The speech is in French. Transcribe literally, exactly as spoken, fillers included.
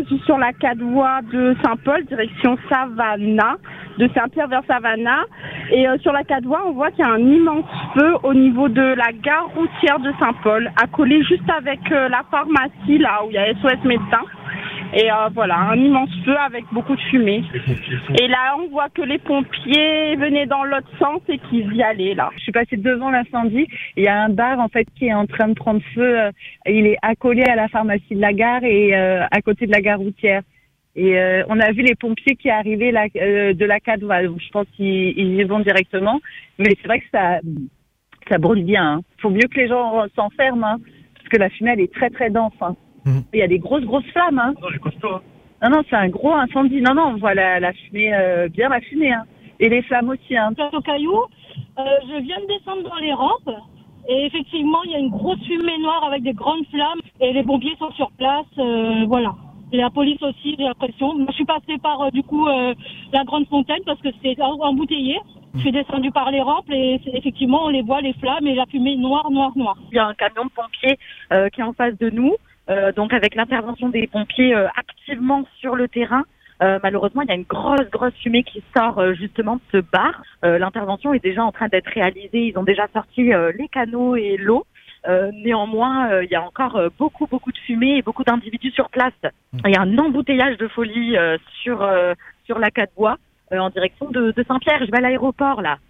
suis sur la quatre voies de Saint-Paul, direction Savannah, de Saint-Pierre vers Savannah. Et euh, sur la quatre voies, on voit qu'il y a un immense feu au niveau de la gare routière de Saint-Paul, accolé juste avec euh, la pharmacie, là où il y a S O S Médecins. Et euh, voilà, un immense feu avec beaucoup de fumée. Et là, on voit que les pompiers venaient dans l'autre sens et qu'ils y allaient, là. Je suis passée devant l'incendie. Il y a un bar, en fait, qui est en train de prendre feu. Il est accolé à la pharmacie de la gare et euh, à côté de la gare routière. Et euh, on a vu les pompiers qui arrivaient là, euh, de la quatre voies. Donc, je pense qu'ils ils y vont directement. Mais c'est vrai que ça, ça brûle bien. Hein. Faut mieux que les gens s'enferment, hein, parce que la fumée, elle est très, très dense. Hein. Mmh. Il y a des grosses, grosses flammes. Hein. Non, j'ai costaud. Hein. Non, non, c'est un gros incendie. Non, non, on voit la, la fumée, euh, bien la fumée. Hein. Et les flammes aussi. Hein. Place aux Cailloux, euh, je viens de descendre dans les rampes. Et effectivement, il y a une grosse fumée noire avec des grandes flammes. Et les pompiers sont sur place. Euh, voilà. Et la police aussi, j'ai l'impression. Moi, je suis passée par, euh, du coup, euh, la Grande Fontaine parce que c'est embouteillé. Je suis descendue par les rampes et effectivement, on les voit, les flammes et la fumée noire, noire, noire. Il y a un camion de pompiers euh, qui est en face de nous. Euh, donc avec l'intervention des pompiers euh, activement sur le terrain, euh, malheureusement il y a une grosse grosse fumée qui sort euh, justement de ce bar. Euh, l'intervention est déjà en train d'être réalisée, ils ont déjà sorti euh, les canaux et l'eau. Euh, néanmoins, euh, il y a encore euh, beaucoup beaucoup de fumée et beaucoup d'individus sur place. Il y a un embouteillage de folie euh, sur euh, sur la quatre voies euh, en direction de, de Saint-Pierre. Je vais à l'aéroport là.